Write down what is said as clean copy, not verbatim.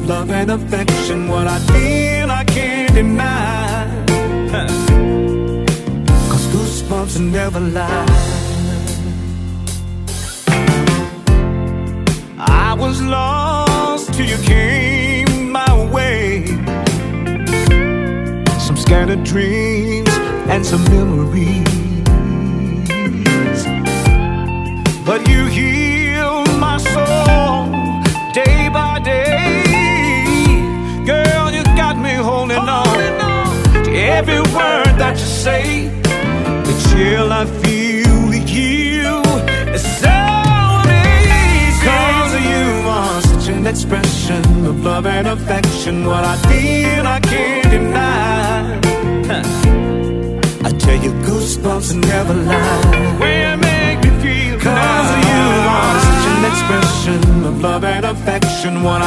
of love and affection. What I feel I can't deny, 'cause goosebumps never lie. I was lost till you came my way. Some scattered dreams and some memories, but you healed my soul day by day. Girl, you got me holding on to every word that you say. The chill I feel with you is so amazing. 'Cause you are such an expression of love and affection. What I feel I can't deny. I tell you, goosebumps never lie. Where you make me feel, 'cause you are such an expression of love and affection. What